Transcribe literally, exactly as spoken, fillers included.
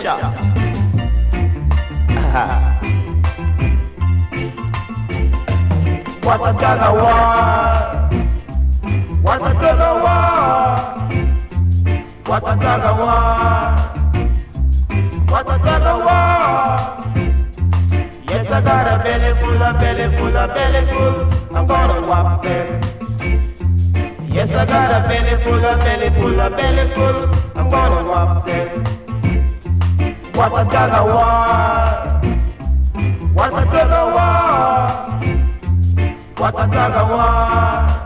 shot. What a tug of war, what a tug of war, what a tug of war, what a tug of war. Yes, I got a belly full, a belly full, a belly full, I'm gonna whop them. Yes, I got a belly full, a belly full, a belly full, I'm gonna whop them. What a tug of war, what a tug of war, what a tug of war.